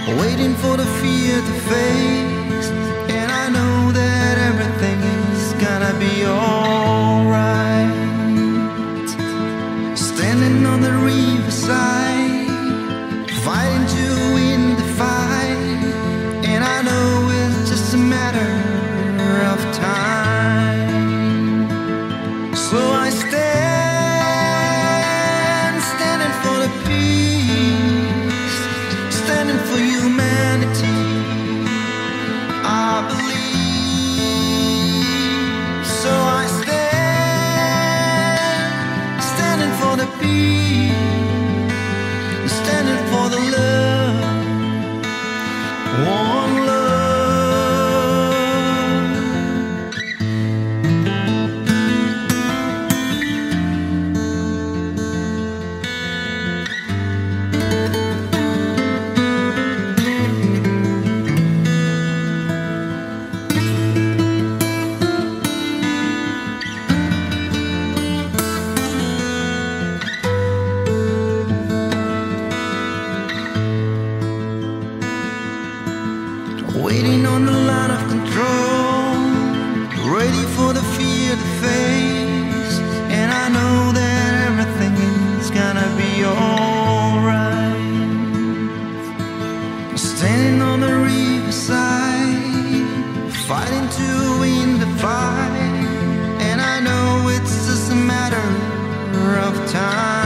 waiting for the fear to face. And I know that everything is gonna be alright. Standing on the riverside, fighting to win the fight. And I know it's just a matter of time. So I standing for the peace, standing for humanity. I believe. So I standing for the peace, standing for the love, one love. Waiting on the line of control, ready for the fear to face. And I know that everything is gonna be alright. Standing on the riverside, fighting to win the fight. And I know it's just a matter of time.